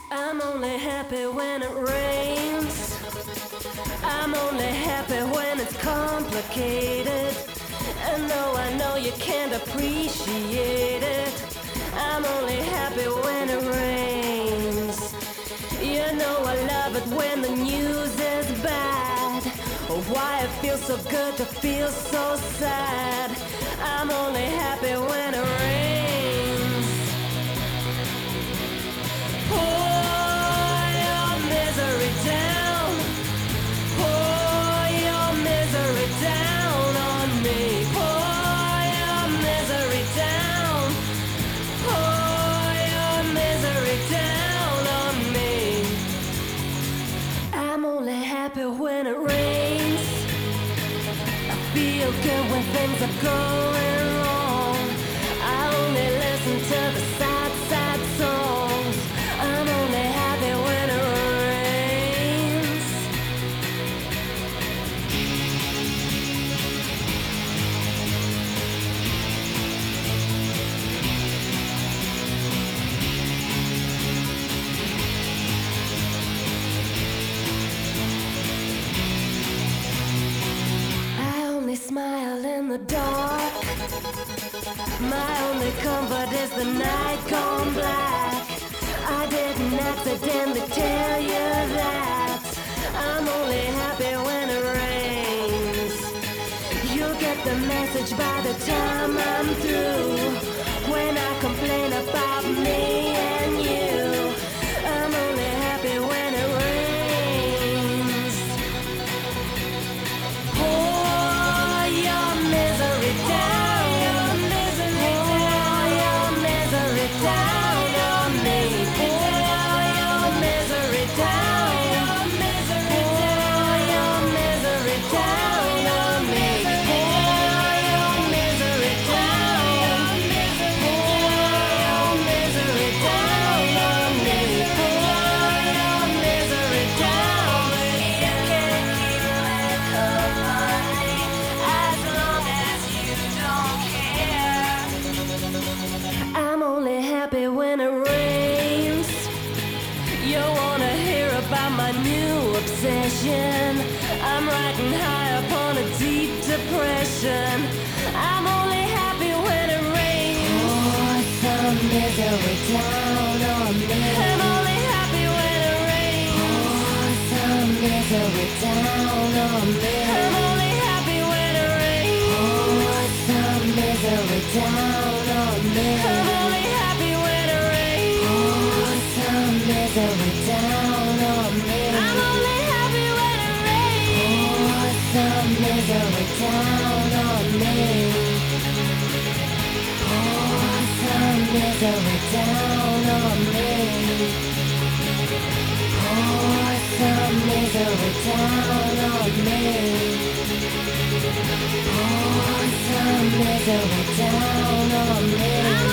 I'm only happy when it rains. I'm only happy when it's complicated. And though I know you can't appreciate it, I'm only happy when it rains. You know I love it when the news is bad. Oh, why it feels so good to feel so sad. I'm only happy when it rains. Pour your misery down. Pour your misery down on me. Pour your misery down. Pour your misery down on me. I'm only happy when it rains. I feel good when things are going wrong. I only listen to the sad, sad songs. I'm only happy when it rains. I only smile in the dark. My only comfort is the night gone black. I didn't accidentally tell you that. I'm only happy when it rains. You'll get the message by the time I'm through. When I complain about me and you, I'm only happy when it rains. Pour your misery down. Pour your misery down on me. Pour your misery down. Pour your misery down on me. Pour your misery down. Pour your misery down on me. Pour your misery down. You can keep my company as long as you don't care. I'm only happy when it rains. You wanna hear about my new obsession? I'm riding high upon a deep depression. I'm only happy when it rains. Pour some misery down on me. I'm only happy when it rains. Pour some misery down on me. I'm only happy when it rains. Pour some misery down on me. I'm only happy when it rains. Pour some misery down on me. I'm only happy when it rains. Pour some misery down on me. Pour some misery down on me. Pour some misery down on me. Pour some misery down on me.